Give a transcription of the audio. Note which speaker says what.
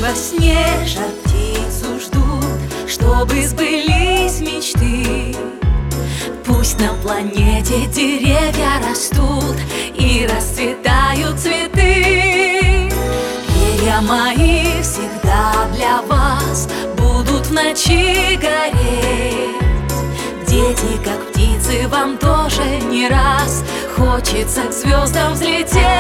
Speaker 1: во сне жар птицу ждут, чтобы сбылись мечты. Пусть на планете деревья растут и расцветают цветы. Перья мои всегда для вас будут в ночи гореть. Дети, как птицы, вам тоже не раз хочется к звездам взлететь.